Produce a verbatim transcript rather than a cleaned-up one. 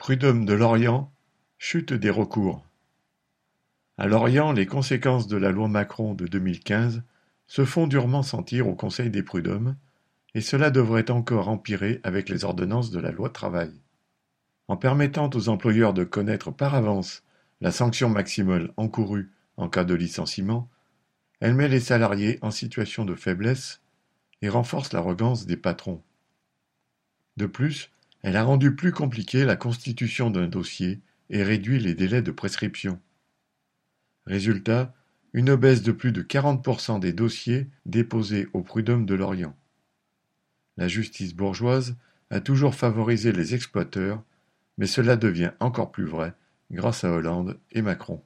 Prud'homme de Lorient, chute des recours. À Lorient, les conséquences de la loi Macron de deux mille quinze se font durement sentir au Conseil des prud'hommes, et cela devrait encore empirer avec les ordonnances de la loi Travail. En permettant aux employeurs de connaître par avance la sanction maximale encourue en cas de licenciement, elle met les salariés en situation de faiblesse et renforce l'arrogance des patrons. De plus, elle a rendu plus compliquée la constitution d'un dossier et réduit les délais de prescription. Résultat, une baisse de plus de quarante pour cent des dossiers déposés au prud'homme de Lorient. La justice bourgeoise a toujours favorisé les exploiteurs, mais cela devient encore plus vrai grâce à Hollande et Macron.